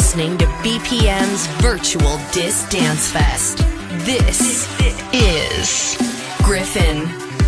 listening to BPM's Virtual Disc Dance Fest. This is Griffin.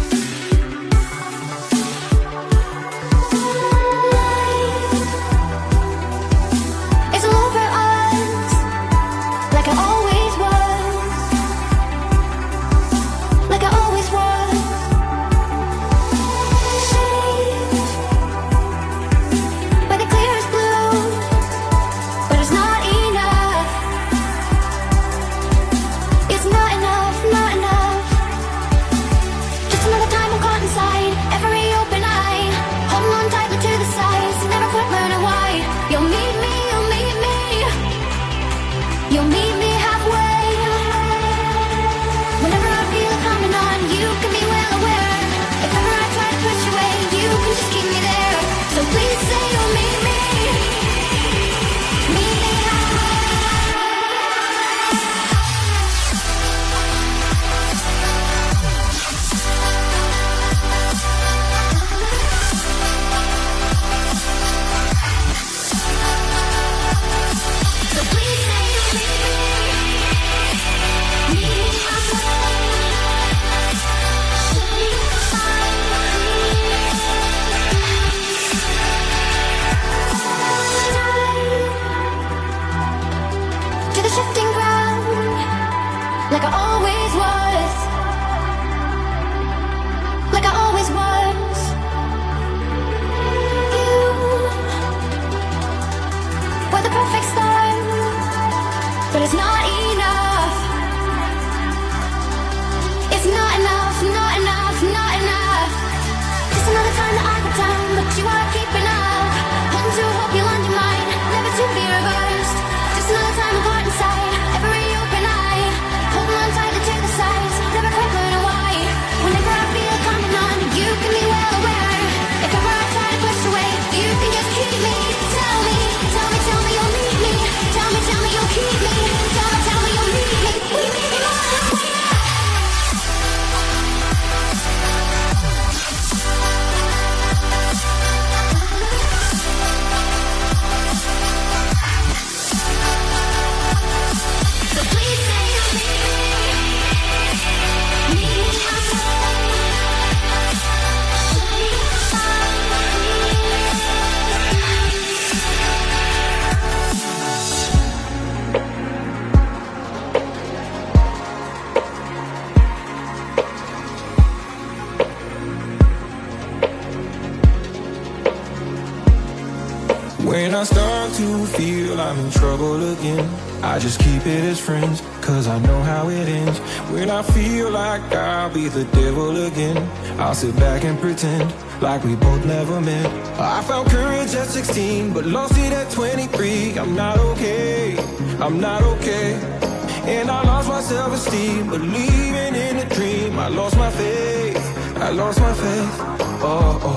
When I start to feel I'm in trouble again, I just keep it as friends, cause I know how it ends. When I feel like I'll be the devil again, I'll sit back and pretend like we both never met. I found courage at 16, but lost it at 23. I'm not okay, I'm not okay. And I lost my self-esteem, believing in a dream. I lost my faith, I lost my faith. Oh, oh.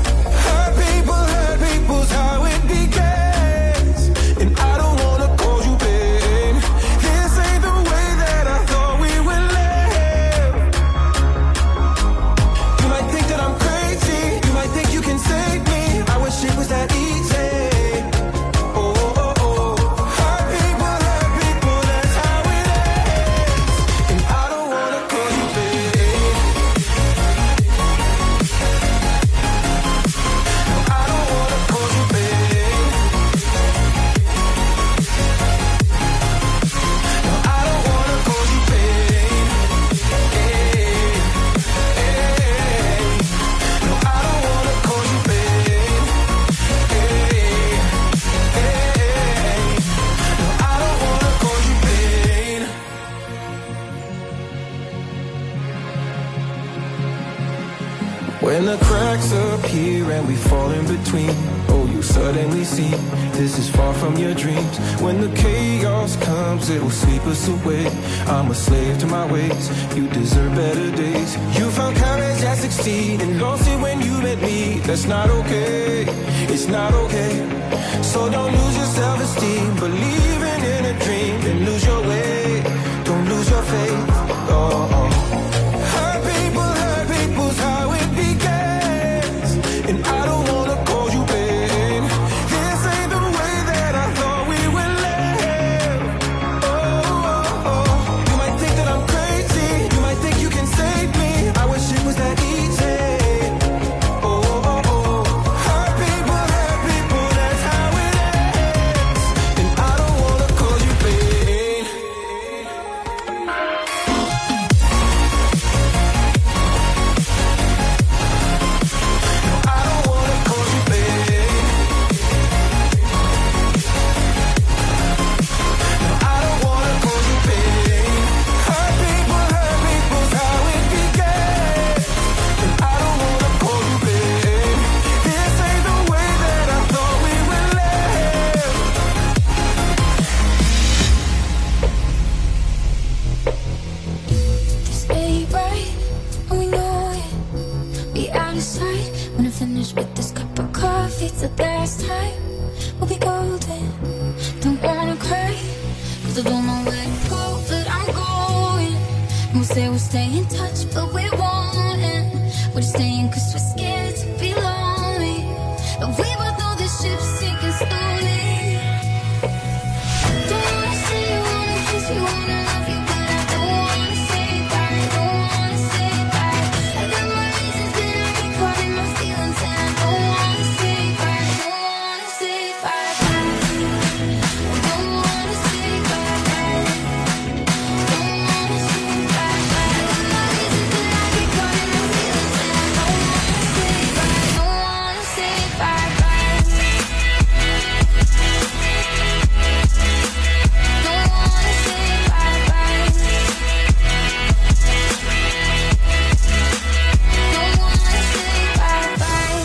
Hurt people's how it begins. And I don't wanna call you pain. This ain't the way that I thought we would live. You might think that I'm crazy, you might think you can save me. I wish it was that easy. When the cracks appear and we fall in between, oh, you suddenly see this is far from your dreams. When the chaos comes, it'll sweep us away. I'm a slave to my ways, you deserve better days. You found courage at 16 and lost it when you met me. That's not okay, it's not okay. So don't lose your self-esteem, believing in a dream. Then lose your way, don't lose your faith. Oh, oh. I don't wanna call you pain. This ain't the way that I thought we would live. finish with this cup of coffee. It's the last time we'll be golden. Don't wanna cry, cause I don't know where to go, but I'm going. And we'll say we'll stay in touch, but we won't. And we're just staying cause we're scared to be lonely. And we both know this ship's sinking slowly. Don't wanna see you, wanna kiss you, wanna love you, but I don't wanna say bye, don't wanna say bye. I got my reasons, but I get caught in my feelings, and I don't wanna say bye, don't wanna say bye, bye. Don't wanna say bye, bye. Don't wanna say bye, bye. I got my reasons, but I get caught in my feelings, and I don't wanna say bye, don't wanna say bye, bye. Don't wanna say bye, bye. Don't wanna say bye, bye.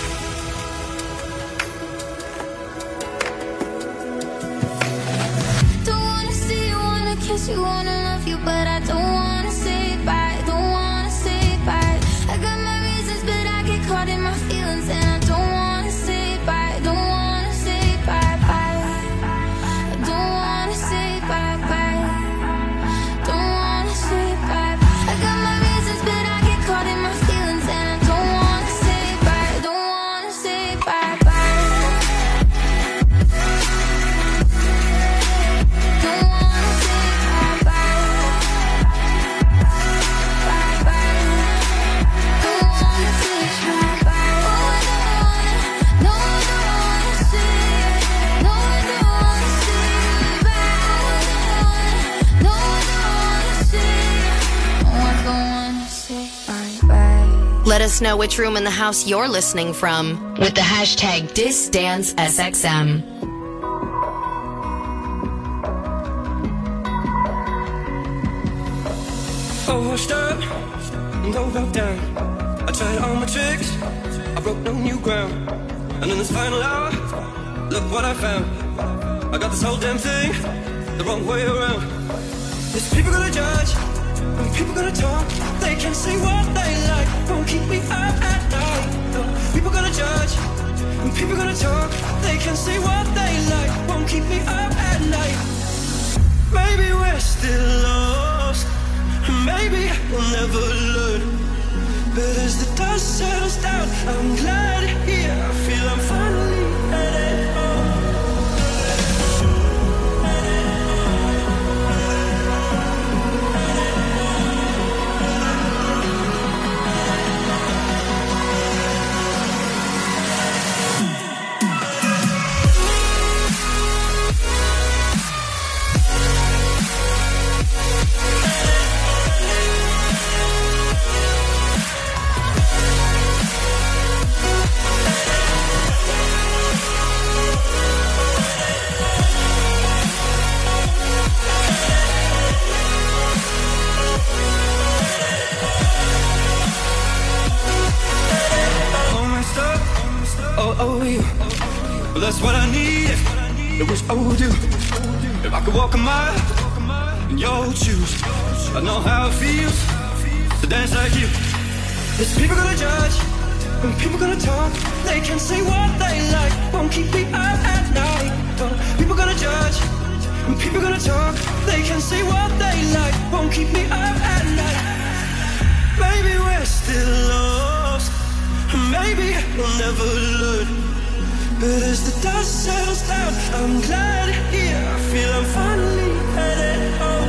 Don't wanna see you, wanna kiss you, wanna love you, but I don't wanna say bye, don't wanna say bye. I got my reasons, but I get caught in my feelings, and I don't wanna say bye, don't wanna say bye, bye. I don't wanna say bye, bye. Don't wanna say bye. I got my reasons, but I get caught in my feelings, and I don't wanna say bye, don't wanna say bye, bye. Don't wanna say bye, bye. Bye, bye. Don't wanna say bye, bye. Oh, I don't wanna, no, I don't wanna say it. No, I don't wanna say bye. No, I don't wanna say it. No, I don't wanna say bye, bye. Let us know which room in the house you're listening from with the hashtag DisDanceSXM. Oh, washed up and go back down. I tried all my tricks, I broke no new ground. And in this final hour, look what I found. I got this whole damn thing the wrong way around. There's people gonna judge, and people gonna talk. They can say what they like, won't keep me up at night. No, people gonna judge, and people gonna talk. They can say what they like, won't keep me up at night. Maybe we're still lost, maybe we'll never learn. But as the dust settles down, I'm glad here. I feel I'm finally headed home. You. Well, that's what I need. It was overdue. If I could walk a mile in your shoes, I know how it feels to dance like you. There's people gonna judge, and people gonna talk. They can say what they like, won't keep me up at night. People gonna judge, and people gonna talk. They can say what they like, won't keep me up at night. Maybe we're still lost, maybe we'll never learn. But as the dust settles down, I'm glad here. I feel I'm finally headed home.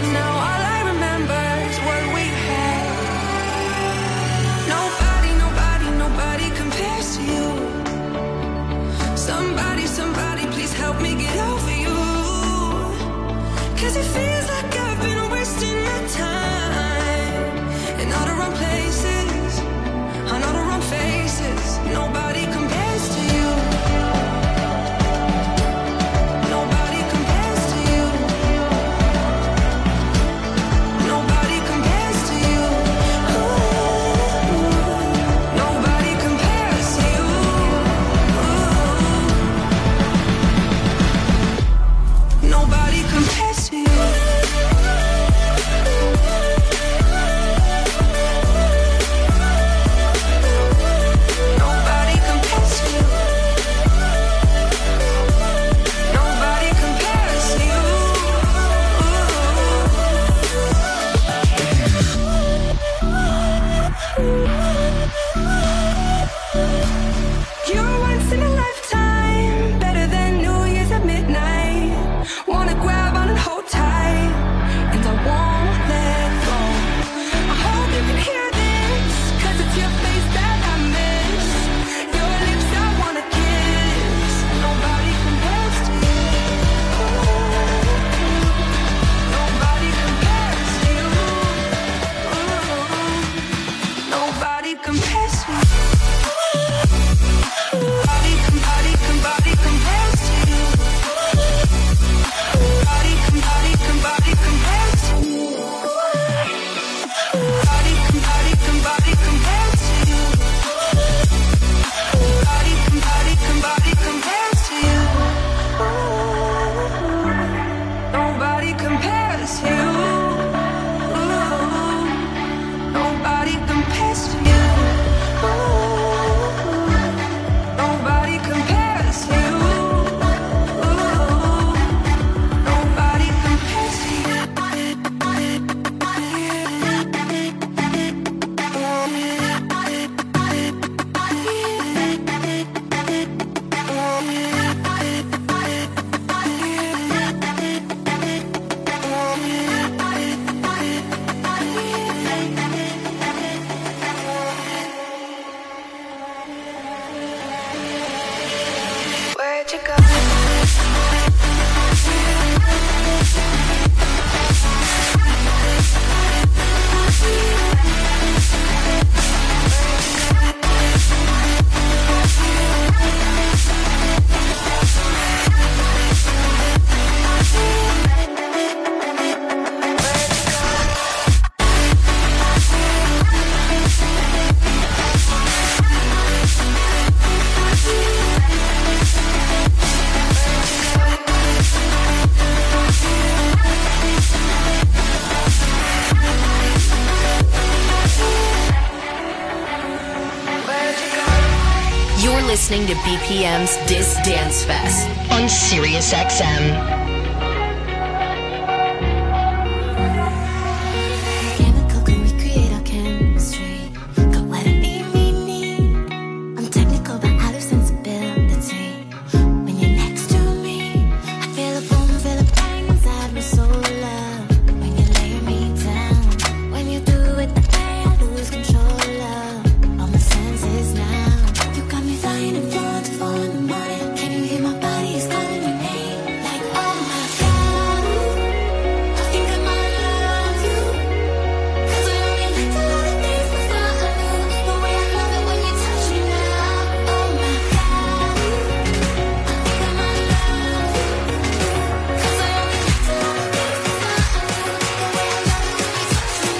but now all I remember is what we had. Nobody, nobody, nobody compares to you. Somebody, somebody, please help me get over you. 'Cause it feels like I've been wasting my time in all the wrong places, on all the wrong faces. Nobody compares to you. Nobody compares to you. Nobody compares to you. Ooh. Nobody compares to you. Ooh. Nobody compares to you. Nobody compares to you. Nobody compares to you. You're once in a lifetime, better than New Year's at midnight. Wanna grab on and hold tight, and I won't let go. I hope you can hear this, 'cause it's your face that I miss. Your lips I wanna kiss. Nobody compares to you. Nobody compares to you. Nobody compares to you. Nobody compares to you. Nobody compares to you. Nobody compares to you. Nobody compares to you. Nobody compares to you. Nobody compares to you. Nobody compares to you. Nobody compares to you. Where'd you go? You're listening to BPM's Dis Dance Fest on Sirius XM. Chemical can recreate our chemistry. Got what I need. I'm technical but out of sensibility. When you're next to me, I feel a boom, feel a bang inside my soul, love. When you lay me down, when you do it the way I lose control, love. All my senses now. You got me flying and flowing to 4 in the morning. Can you hear my body is calling your name? Like, oh my God, I think I might love you. 'Cause I only liked a lot of things before I knew the way I love it when you touch me now. Oh my God, I think I might love you. 'Cause I only liked a lot of things before I knew the way I love it when you touch me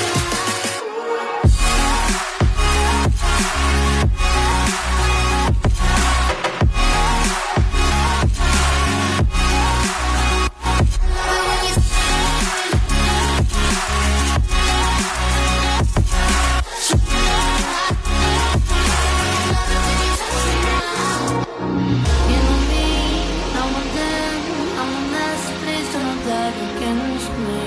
You know me, now I'm them, I'm a mess, please don't lie against me.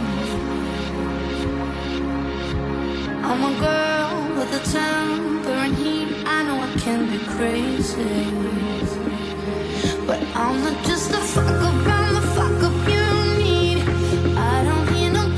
I'm a girl with a temper and heat, I know I can be crazy. But I'm not just a fuck around the fuck up you need. I don't need no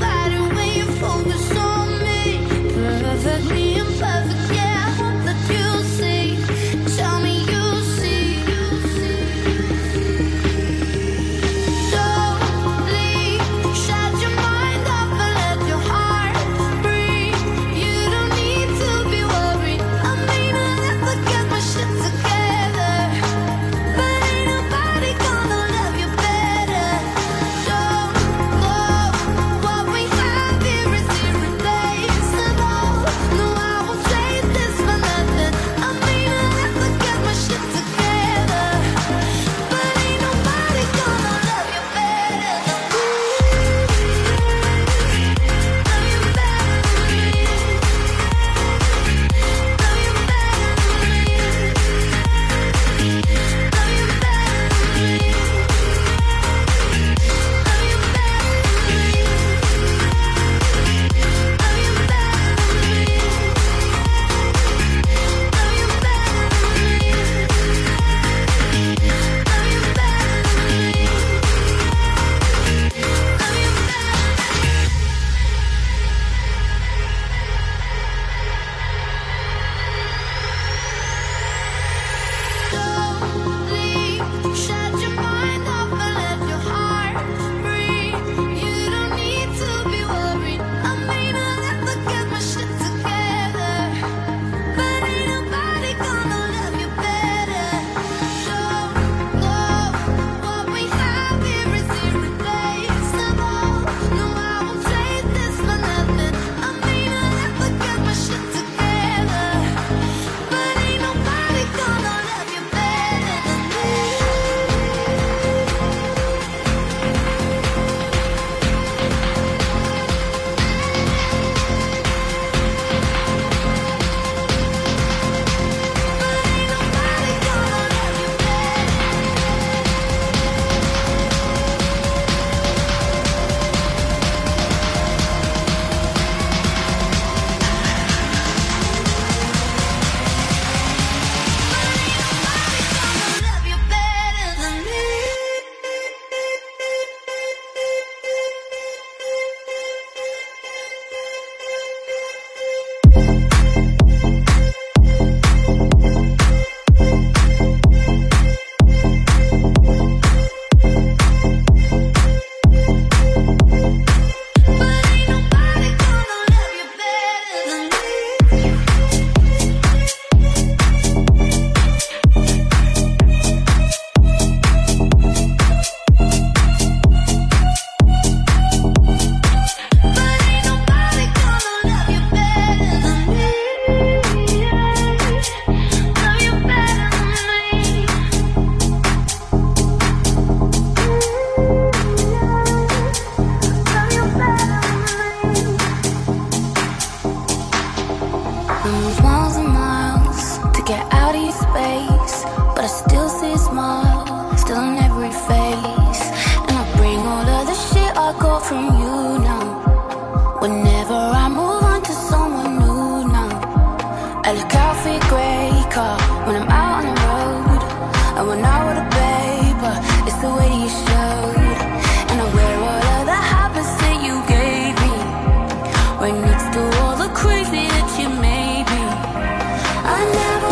smile, still on every face. And I bring all of the shit I got from you now. Whenever I move on to someone new now, I look out for your grey car when I'm out on the road. I went out with a paper, it's the way you showed. And I wear all of the habits that you gave me, right next to all the crazy that you made me. I never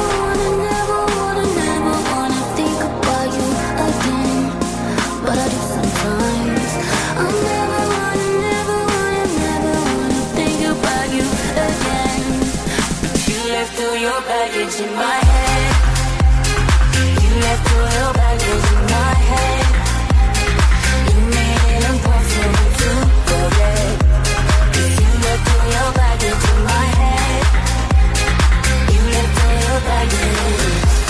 wanna think about you again, but I do sometimes. I never wanna think about you again. You left all your baggage in my head. You left all your baggage in my head. You made it impossible to forget. You left all your baggage in my head. You left all your baggage.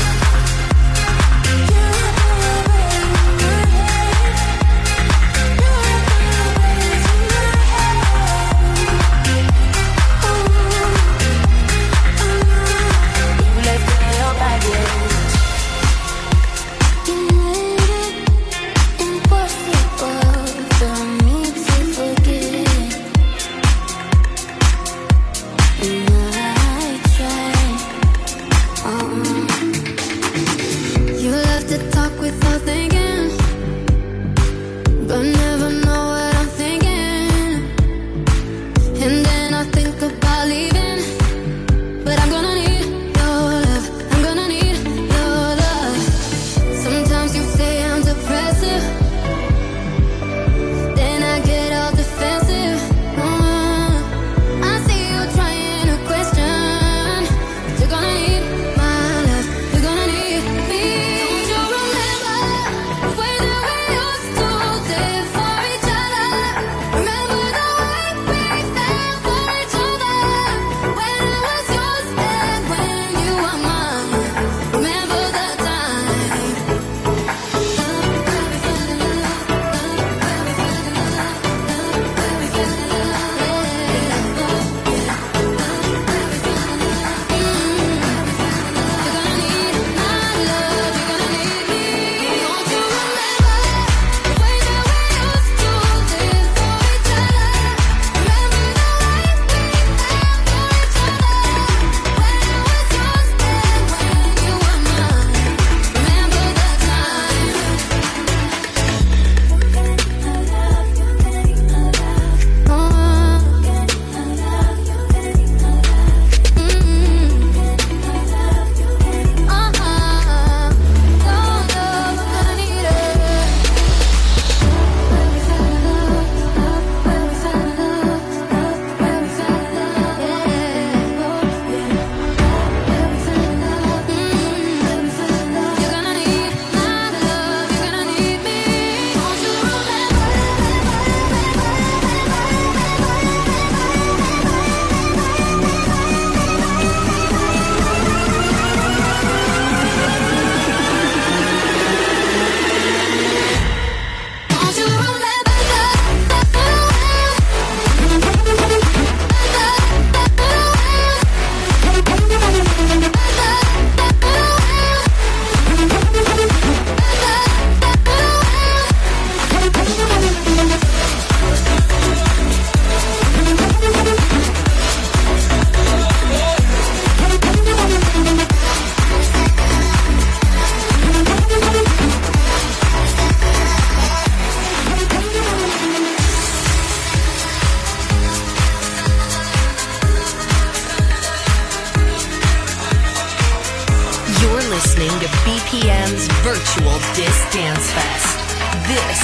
BPM's virtual Dis Dance Fest. This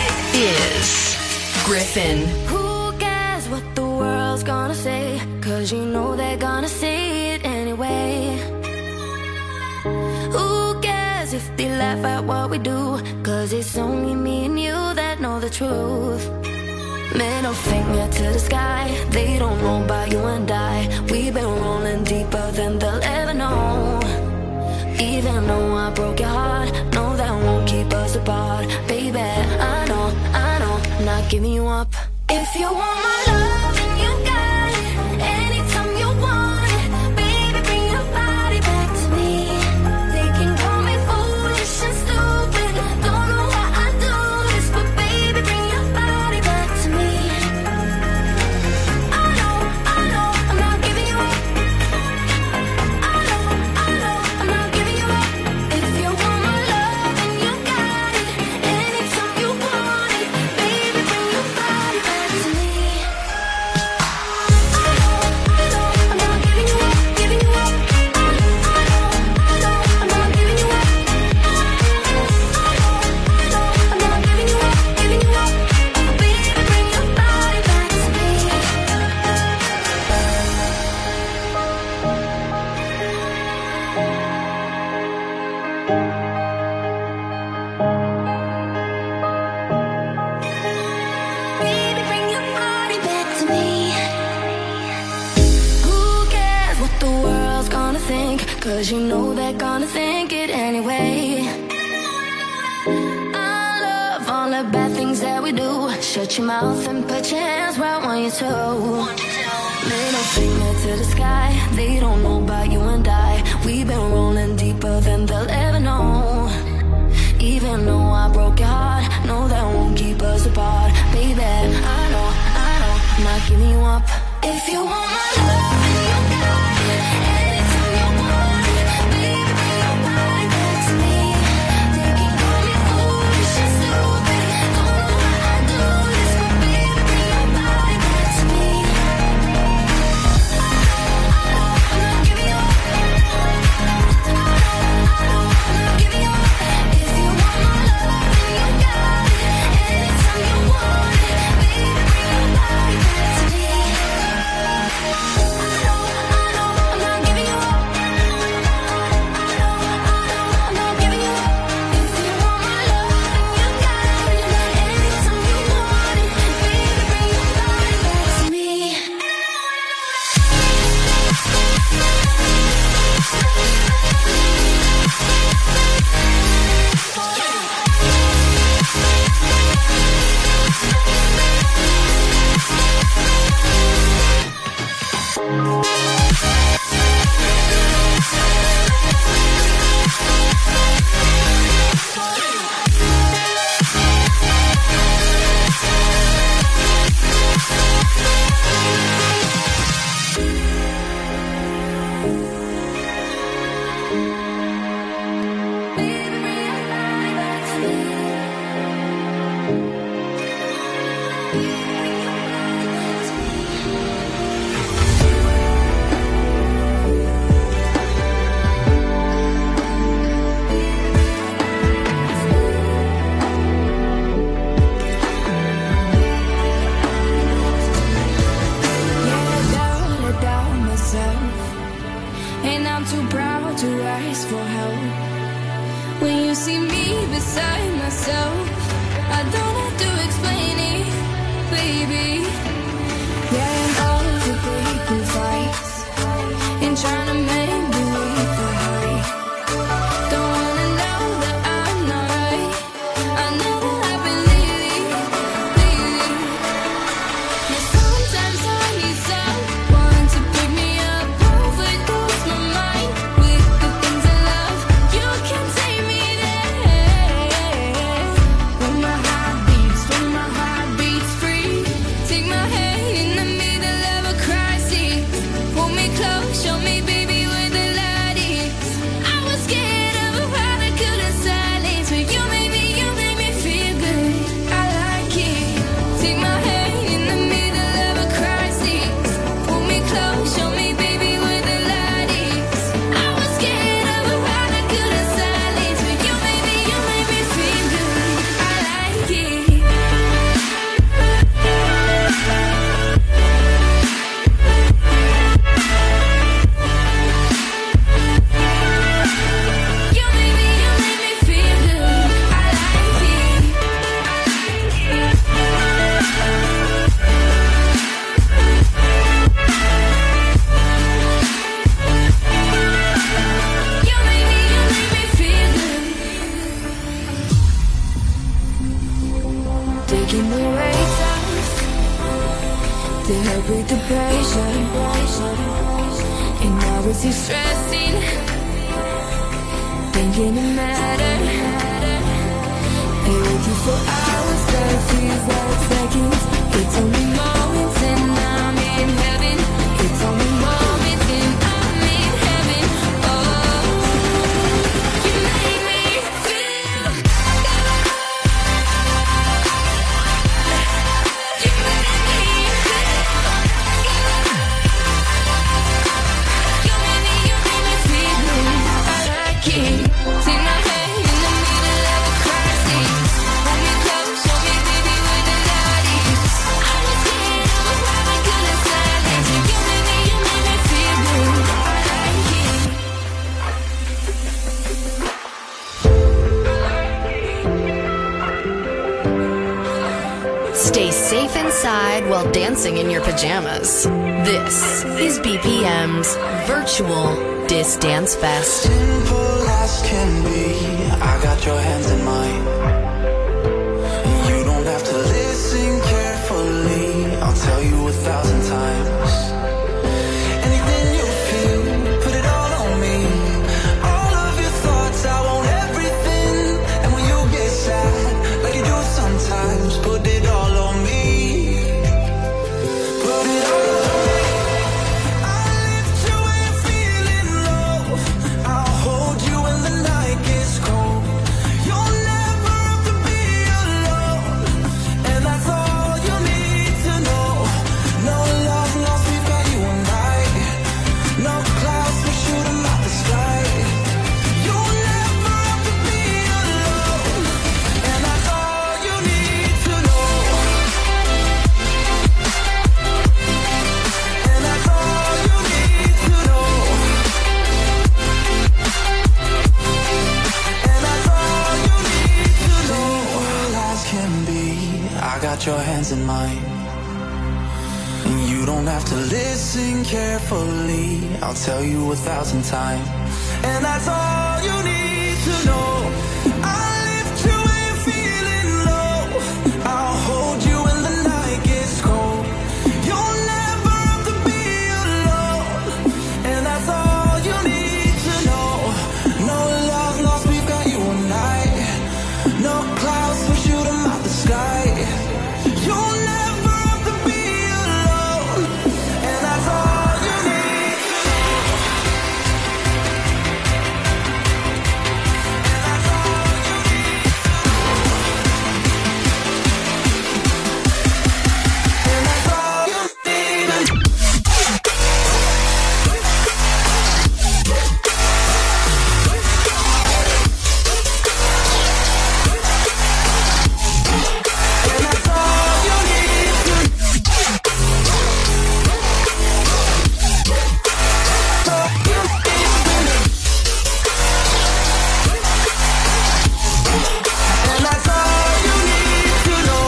is Griffin. Who cares what the world's gonna say? 'Cause you know they're gonna say it anyway. Who cares if they laugh at what we do? 'Cause it's only me and you that know the truth. Middle finger to the sky, they don't know about you and I. We've been rolling deeper than they'll ever know. Even though I broke your heart, no, that won't keep us apart. Baby, I know, I'm not giving you up. If you want my love, then you got it. Anytime you want it, baby, bring your body back to me. They can call me foolish and stupid. 'cause you know they're gonna think it anyway. I love all the bad things that we do. Shut your mouth and put your hands right on your toe. Middle finger to the sky. They don't know about you and I. We've been rolling deeper than they'll ever know. Even though I broke your heart, no, that won't keep us apart. Baby, I know, I'm not giving you up. If you want my love, you got it. Anytime you want it, baby, bring your body back to me. They can call me foolish and stupid. Don't know why I do this, but baby, bring your body back to me. I'm not giving you up. I'm not giving you up. If you want my love, you got it. Anytime you want it, baby, bring your body back to me. I'm not giving you up. I'm not giving you up. If you want my love, you got it. Anytime you want it, baby, bring your body back to me. And I'm too proud to ask for help. When you see me beside myself, I don't have to explain it, baby. Yeah, I'm over breaking fights and trying to make believe the hype. Don't wanna know that I'm not right. I know that I've been lately. Yeah, sometimes I need someone to pick me up, overdose my mind with the things I love. You can take me there. When my heart beats free. Take my hand in the middle of a crisis. Pull me close, show me, baby, where the light is. I was scared of how I couldn't silence, but you made me feel good. I like it. Take my hand in the middle of a crisis. Pull me close, show me, baby, where the light is. I was scared of how I couldn't silence, but you made me feel good. I like it. You made me feel good. I like it. You made me feel good. Taking the weight off to help with the pressure. And now it's you stressing, thinking it matter. Hey, with you for hours, but it feels like seconds. It's only moments and I'm in heaven. It's only moments and I'm in heaven. Oh, you made me feel. You made me feel. You made me feel good. I like it. Take my hand in the Stay safe inside while dancing in your pajamas. This is BPM's Virtual Dis Dance Fest. Simple as can be, I got your hands in mine. You don't have to listen carefully, I'll tell you 1,000 times. Anything you feel, put it all on me. All of your thoughts, I want everything. And when you get sad, like you do sometimes, put it all on me. Put it all on me. I'll lift you when you're feeling low. I'll hold you when the night gets cold. You'll never have to be alone. And that's all you need to know. No love lost, we've got you and I. No clouds, we shoot 'em out the sky. You'll never have to be alone. And that's all you need to know. And that's all you need to know. And that's all you need to know. Simple as can be, I got your hands in mine. And you don't have to listen carefully, I'll tell you 1,000 times. And that's all you need to know. I'll lift you when you're feeling low. I'll hold you when the night gets cold. You'll never have to be alone. And that's all you need to know. No love lost, we've got you and I. No clouds, we shoot 'em out the sky. You'll never have to be alone. And that's all you need to know. And that's all you need to know. And that's all you need to know. And that's all you need to know. And that's all you need to know.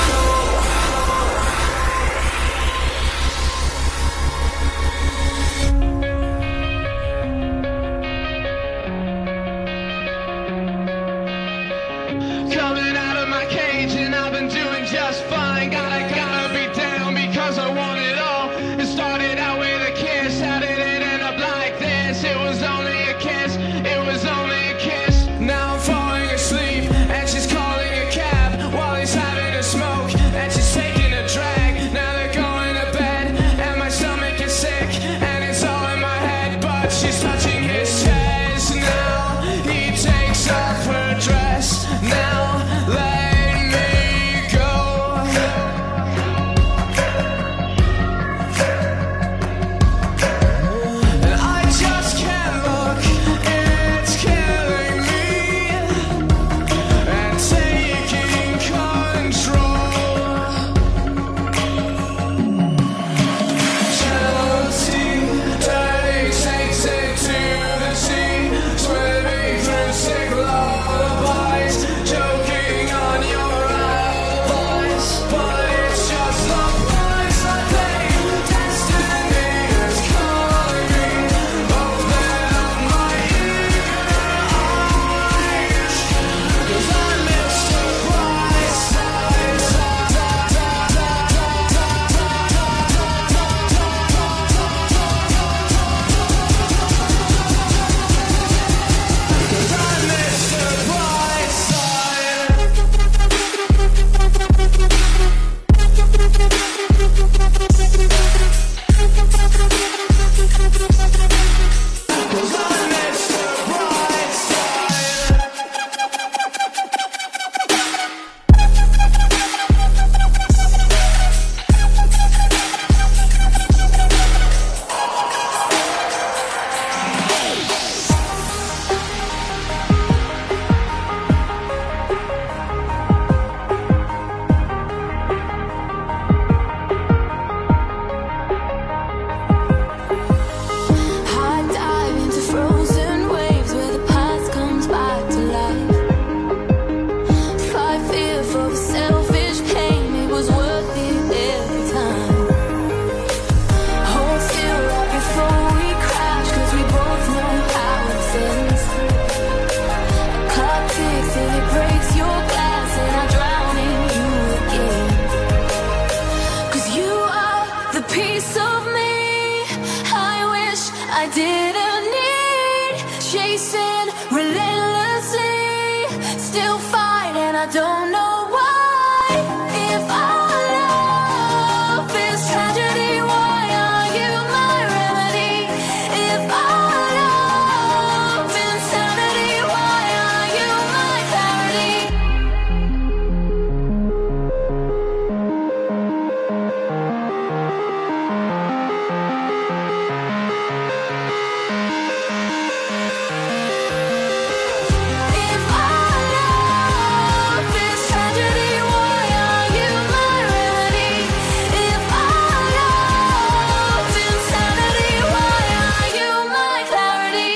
Coming out of my cage and I've been doing just fine. Gotta be down because I want it all. It started out with a kiss, how did it end up like this? It was only a kiss, it was only a kiss. Now I'm falling asleep and she's calling a cab while he's having a smoke and she's taking a drag. Now they're going to bed and my stomach is sick and it's all in my head, but she's touching his chest. Now he takes off her dress. Now let me go. And I just can't look, it's killing me and taking control. Jealousy takes it to the sea, swimming through sick lullabies. still fight, and I don't know why. If our love is tragedy, why are you my remedy? If our love insanity, why are you my clarity? If our love is tragedy, why are you my remedy? If our love insanity, why are you my clarity?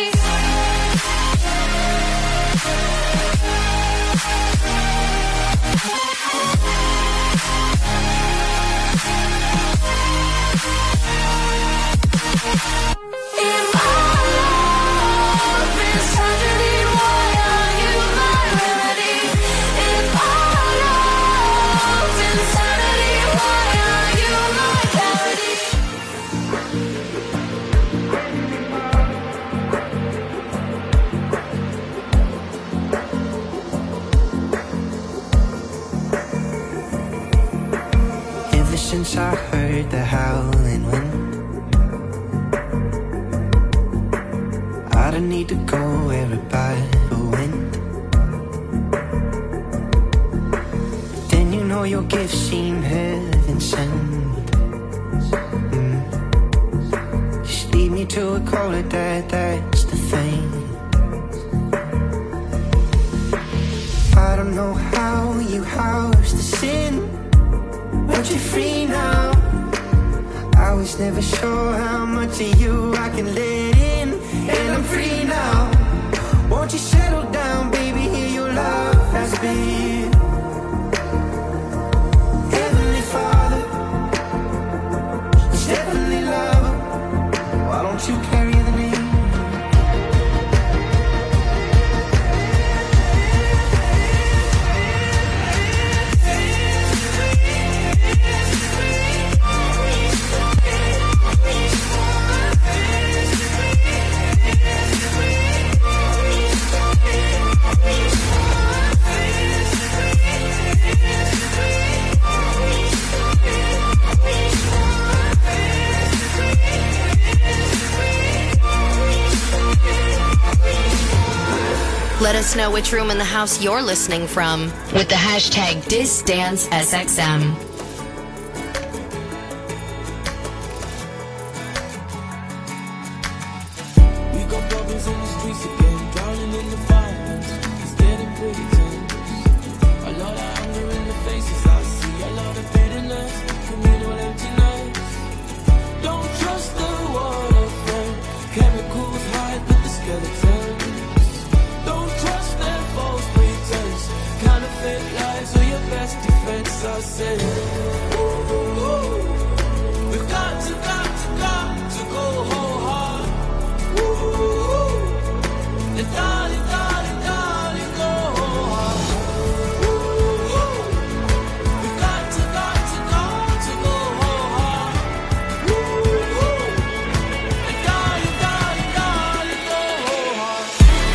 If our love is tragedy, why are you my remedy? If our love insanity, why are you my clarity? Ever since I heard the howling wind, I don't need to go where it by the wind. Then you know your gifts seem heaven sent. Just lead me to a colder day, that's the thing. I don't know how you house the sin, but you're free now. I was never sure how much of you I can let in, and I'm free now. Won't you settle down, baby? Here your love has been. Heavenly Father, it's definitely love. Why don't you carry the name? Let us know which room in the house you're listening from with the hashtag DisDanceSXM. We got bubbles on the streets again, drowning in the violence. It's getting pretty tense. A lot of anger in the faces I see, a lot of bitterness, communal emptiness. Don't trust the word of friend. Chemicals hide with the skeletons. Don't trust their false pretense. Counterfeit lies are your best defense. I said, we've got to go whole hard. And darling, darling, darling, go hard. We've got to go whole hard. And darling, darling, darling, go whole hard.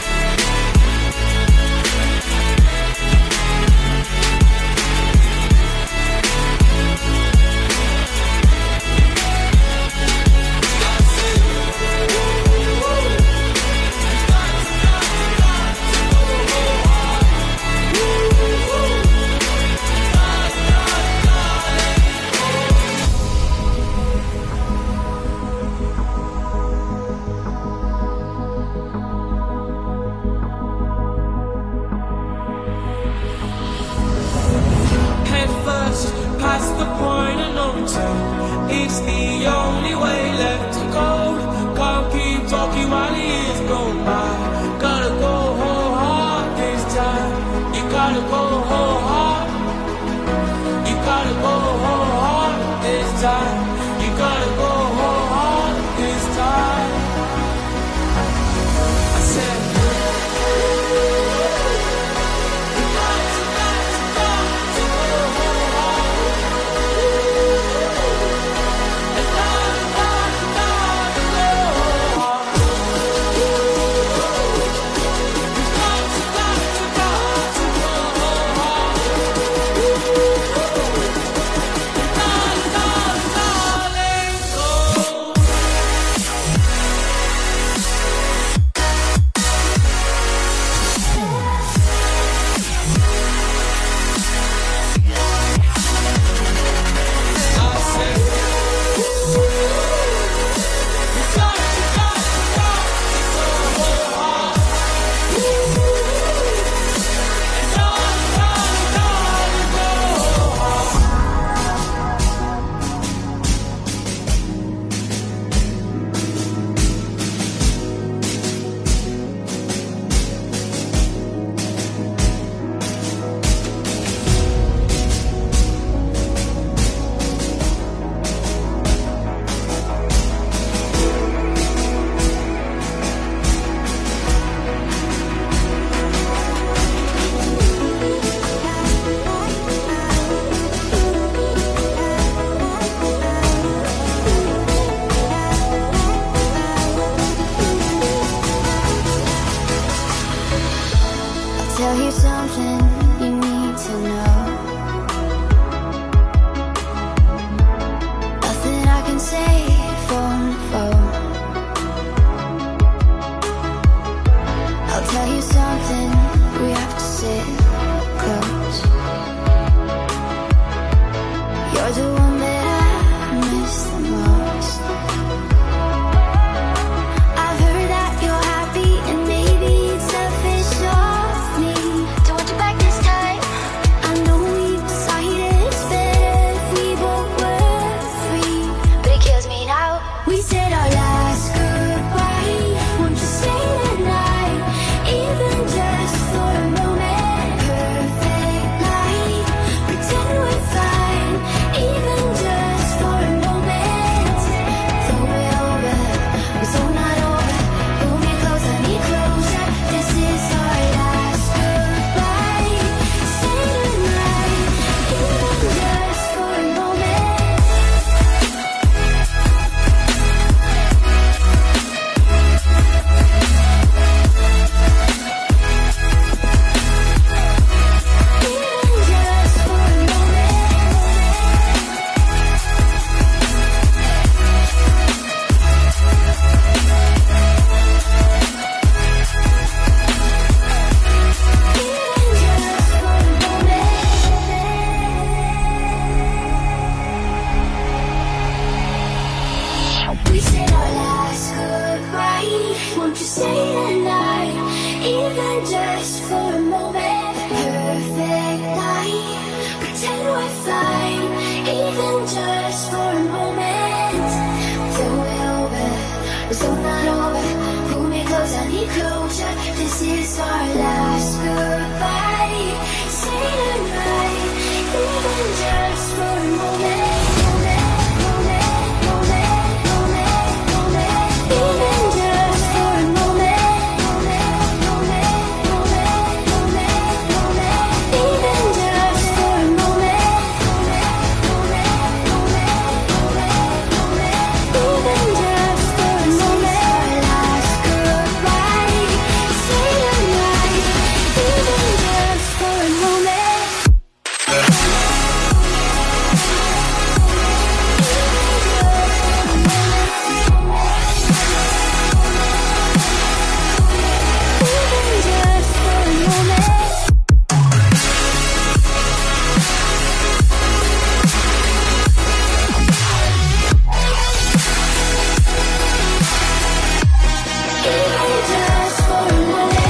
Head first, past the point of no return. It's the only way left to go. Can't keep talking while the years go by. Gotta go whole hard this time. You gotta go whole hard. You gotta go whole hard this time. You gotta go whole hard this time. I said, you got to go whole hard. And darling, darling, darling, go hard. You got to go something you need to know. Nothing I can say on the phone. I'll tell you something, we have to sit close. You're the one that I miss the most. I've heard that you're happy and maybe it's selfish of me to want you back this time. I know we decided it's better if we both were free, but it kills me now. We said our last goodbye. Won't you stay the night, even just for a moment? Perfect night, pretend we're fine, even just for a moment. Throw it over, we're so not over. Pull me close, I need closure. This is our last goodbye. Stay the night, even just for a moment. Even just for a We said our last goodbye. Won't you stay the night, even just for a moment? Perfect night, pretend we're fine, even just for a moment. Throw it over, we're so not over. Pull me close, I need closure. This is our last goodbye. Stay the night, even just for a moment. Even just for a moment. Even just for a moment. Even just for a moment. Our last goodbye. Say goodnight. Even just for a moment. Even just for a moment. Even just for a moment.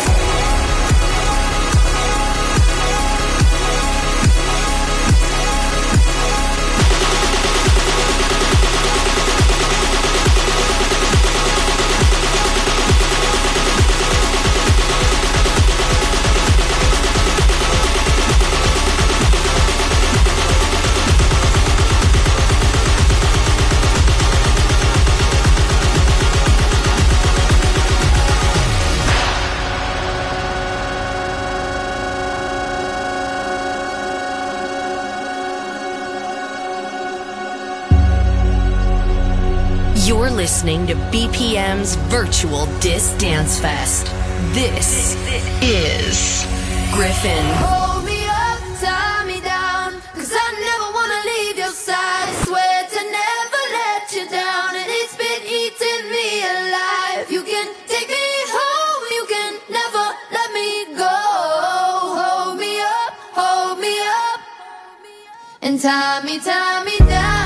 You're listening to BPM's Virtual Dis Dance Fest. This is Griffin. Hold me up, tie me down, 'cause I never wanna leave your side. Swear to never let you down, and it's been eating me alive. You can take me home, you can never let me go. Hold me up, and tie me down, down.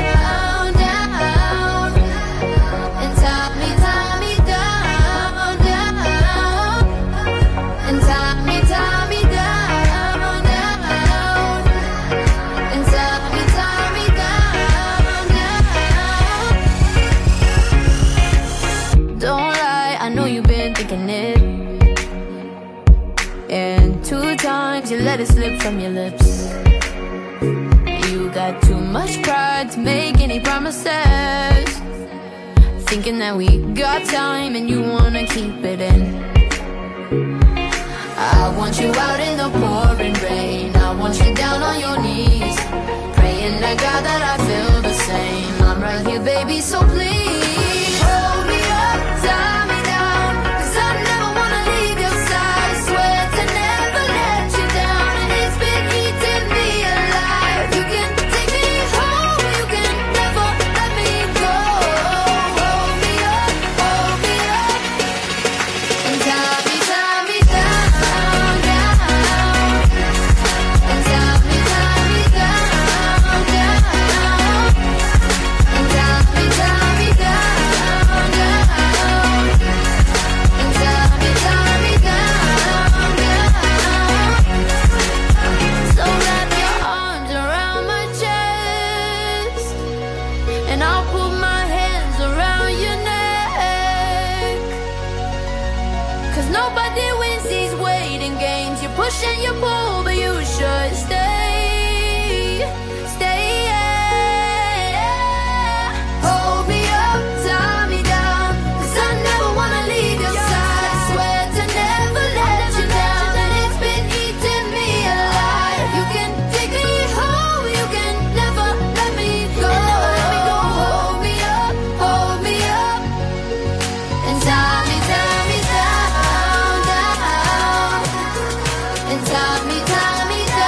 And tie me down, down. And tie me down, down. And tie me down, down. Don't lie, I know you've been thinking it. And 2 times you let it slip from your lips. You got too much pride to make any promises. Thinking that we got time and you wanna keep it in. I want you out in the pouring rain. I want you down on your knees, praying to God that I feel the same. I'm right here, baby, so please hold me up, tie me down, 'cause I never wanna leave your side. Swear to never let you you pull, but you should stay. Stay, yeah. Hold me up, tie me down, 'cause I never wanna leave your side. Swear to never let you down, and it's been eating me alive. You can take me home, you can never let me go. Hold me up, and tie me down, down. And tie me down,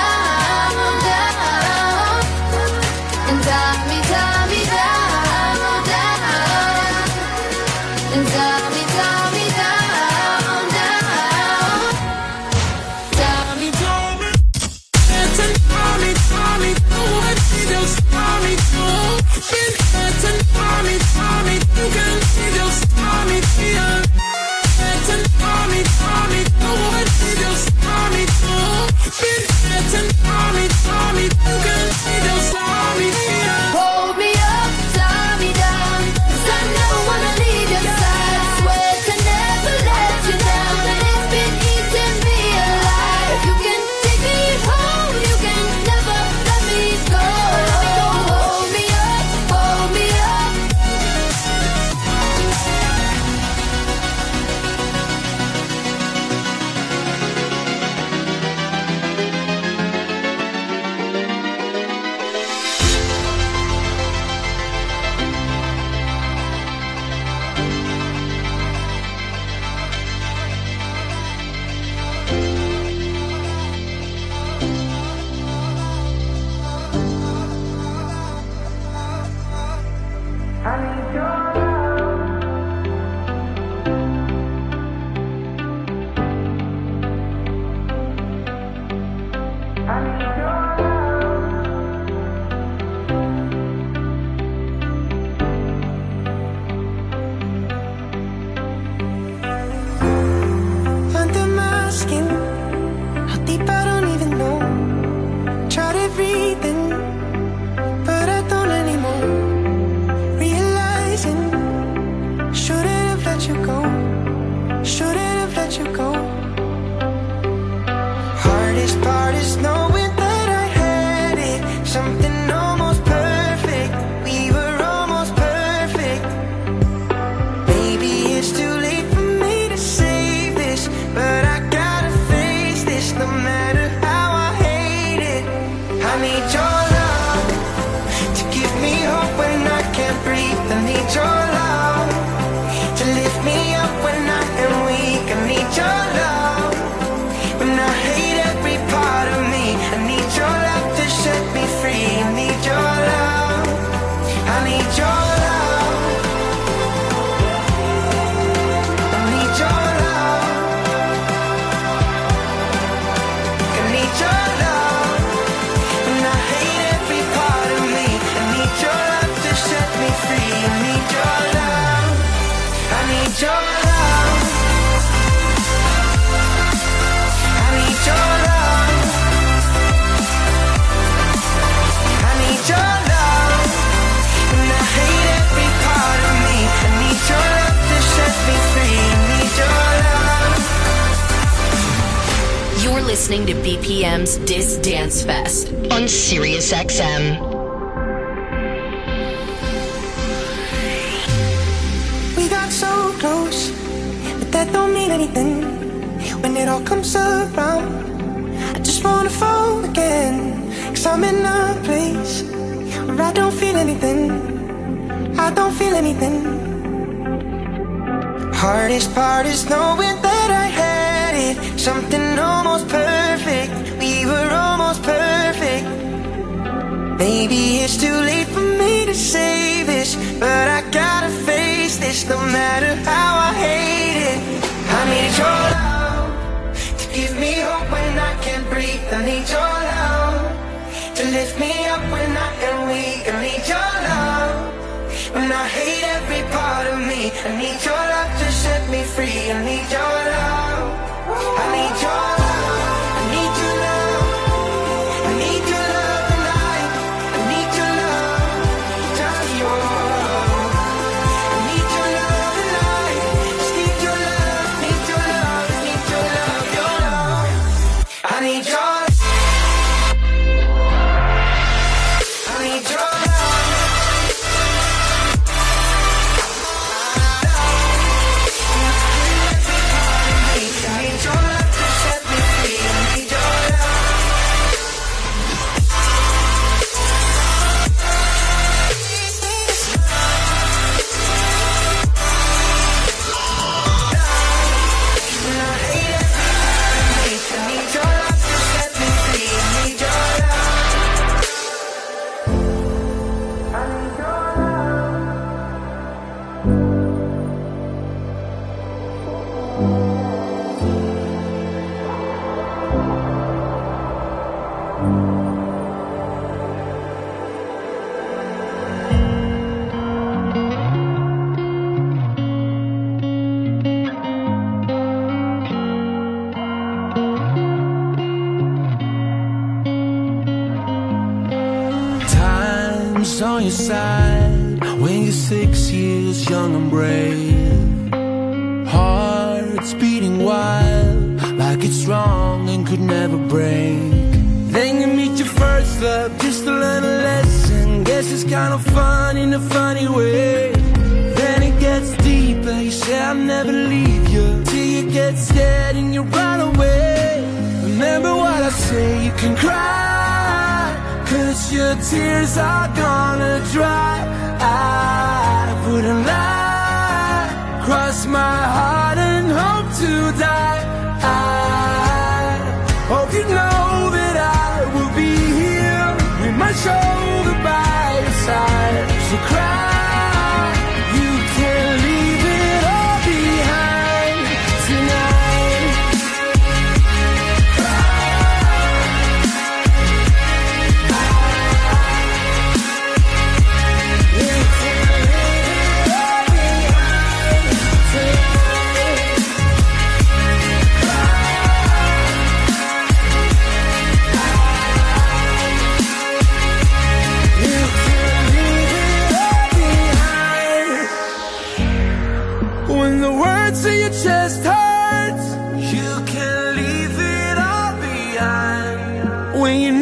down. And tie me down, down. And tie me down, down. Tie me down. Hold me up, tie me down, 'cause I never wanna leave your side. Swear to never let you down, and it's been eating me alive. You can take me home, you can never let me go. Hold me up, hold me up. Under my skin, how deep I don't even know. Tried everything, but I don't anymore. Realizing, shouldn't have let you go. Shouldn't have let you go. Hardest part is knowing that I had it. Something almost perfect. We were almost perfect. Maybe it's too late for me to save this, but I gotta face this no matter how I hate it. I need your love to give me hope when I can't breathe. I need your love to lift me up when I am weak. I need your love when I hate every part of me. I need your love to set me free. I need your love. I need your love. I need your love. I need your love. When I hate every part of me, I need your love to set me free. I need your love. I need your love. I need your love. I need your love. When I hate every part of me, I need your love to set me free. I need your love. You're listening to BPM's Dis Dance Fest on Sirius XM. We got so close, but that don't mean anything. When it all comes around, I just wanna fall again. 'Cause I'm in a place where I don't feel anything. I don't feel anything. Hardest part is knowing that I had it. Something almost perfect. We were almost perfect. Maybe it's too late for me to say this, but I gotta face this no matter how I hate it. I need your love to give me hope when I can't breathe. I need your love to lift me up when I am weak. I need your love when I hate every part of me. I need your love to set me free. I need your love. I need your love. I need your love. I need your love tonight. I need your love. Just your love. I need your love tonight. Just need your love. Need your love. Need your love. Your love. I need your Time's on your side when you're 6 years young and brave. Hearts beating wild like it's wrong and could never break. Then you meet your first love just to learn a lesson. Guess it's kind of fun in a funny way. Then it gets deeper, you say I'll never leave you, till you get scared and you run away. Remember what I say, you can cry, 'cause your tears are gonna dry. I wouldn't lie, cross my heart and hope to die. I hope you know that I will be here with my shoulder by your side. So cry, you can leave it all behind tonight. You can leave it all behind tonight. You can leave it all behind. When the words in your chest hurts, you can leave it all behind. When you